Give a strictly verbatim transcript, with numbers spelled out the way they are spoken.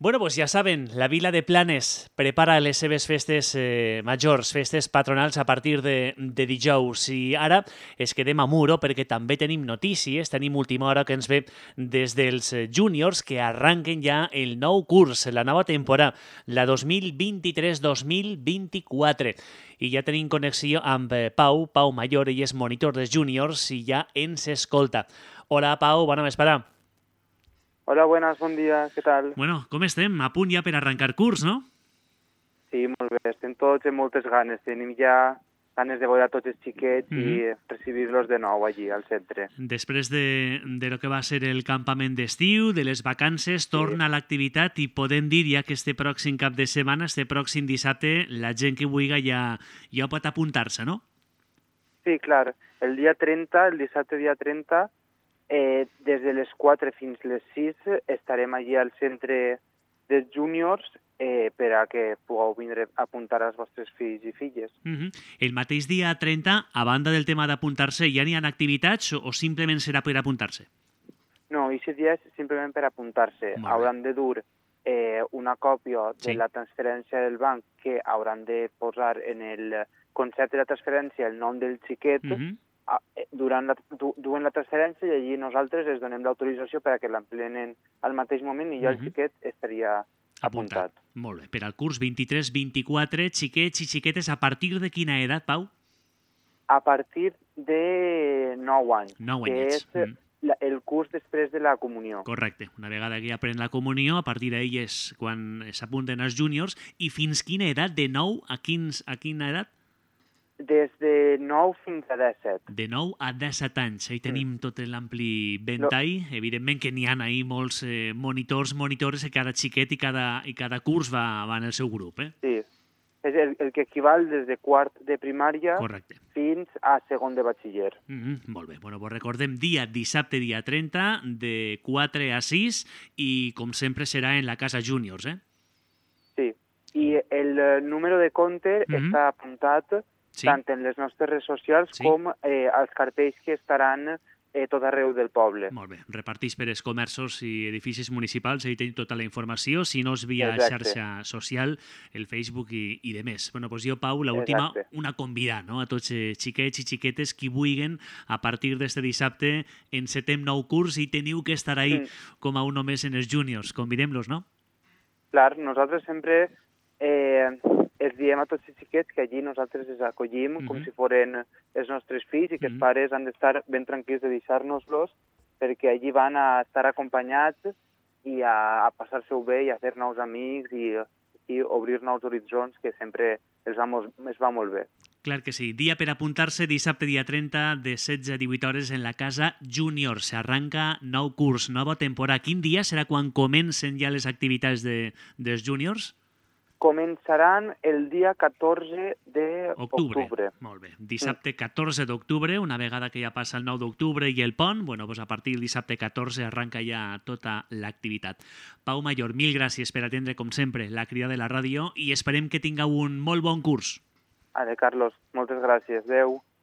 Bueno, pues ja saben, la Vila de Planes prepara les seves festes eh, majors, festes patronals a partir de, de dijous. I ara es quedem a Muro perquè també tenim notícies, tenim última hora que ens ve des dels júniors que arranquen ja el nou curs, la nova temporada, la dos mil vint-i-tres dos mil vint-i-quatre. I ja tenim connexió amb Pau, Pau Mayor, ell és monitor dels júniors i ja ens escolta. Hola, Pau, bona vesprada. Hola, buenas, bon dia, què tal? Bueno, com estem? A punt ja per arrencar curs, no? Sí, molt bé, estem tots amb moltes ganes. Tenim ja ganes de veure tots els xiquets mm -hmm. i recibir-los de nou allí, al centre. Després de, de lo que va ser el campament d'estiu, de les vacances, torna sí. l'activitat i podem dir ja que este pròxim cap de setmana, este pròxim dissabte, la gent que vulgui ja, ja pot apuntar-se, no? Sí, clar. El dia trenta, el dissabte dia trenta, Eh, des de les quatre fins les sis estarem allí al centre dels júniors eh, per a que pugueu vindre a apuntar els vostres fills i filles. Uh-huh. El mateix dia trenta, a banda del tema d'apuntar-se, ja n'hi ha activitats o, o simplement serà per apuntar-se? No, aquest dia és simplement per apuntar-se. Hauran de dur eh, una còpia de sí. la transferència del banc que hauran de posar en el concepte de la transferència el nom del xiquet, uh-huh. durant la, du, duen la transferència i allí nosaltres els donem l'autorització per a que l'emplenen al mateix moment i ja el uh-huh. xiquet estaria apuntat. apuntat. Molt bé. Per al curs vint-i-tres vint-i-quatre, xiquets i xiquetes, a partir de quina edat, Pau? A partir de nou anys. nou que anyets. és mm. la, el curs després de la comunió. Correcte. Una vegada que ja pren la comunió, a partir d'ahir és quan s'apunten els júniors. I fins quina edat? De nou a, quins, a quina edat? Des de nou fins a disset. De nou a disset anys. Ahí tenim mm. tot l'ampli ventall. No. Evidentment que n'hi ha ahí molts eh, monitors, monitores, que cada xiquet i cada, i cada curs va, va en el seu grup. Eh? Sí. És el, el que equival des de quart de primària Correcte. fins a segon de batxiller. Mm -hmm. Molt bé. Bueno, pues recordem dia dissabte, dia trenta, de quatre a sis i, com sempre, serà en la Casa Júniors, eh? Sí. I el número de compte mm -hmm. està apuntat sí. tant en les nostres redes socials sí. com eh, als cartells que estaran eh, tot arreu del poble. Molt bé. Repartís per els comerços i edificis municipals, ahí tenim tota la informació, si no és via Exacte. xarxa social, el Facebook i, i de més. Bueno, doncs jo, Pau, l'última, una convidar, no?, a tots eh, xiquets i xiquetes que vulguin, a partir d'este dissabte, encetem nou curs i teniu que estar ahí mm. com a un només en els júniors. Convidem-los, no? Clar, nosaltres sempre... Eh, els diem a tots els xiquets que allí nosaltres els acollim mm -hmm. com si foren els nostres fills i que mm -hmm. els pares han d'estar ben tranquils de deixar-nos-los perquè allí van a estar acompanyats i a, a passar-se-ho bé i a fer nous amics i, i obrir nous horitzons que sempre els va, els va molt bé. Clar que sí. Dia per apuntar-se, dissabte dia trenta, de setze a divuit hores en la Casa Júnior. S'arranca nou curs, nova temporada. Quin dia serà quan comencen ja les activitats de, dels júniors? Començaran el dia catorze d'octubre. Molt bé. Dissabte catorze d'octubre, una vegada que ja passa el nou d'octubre i el pont, bueno, doncs a partir del dissabte catorze arranca ja tota l'activitat. Pau Mayor, mil gràcies per atendre, com sempre, la crida de la ràdio i esperem que tingueu un molt bon curs. Adéu, Carlos. Moltes gràcies. Adéu.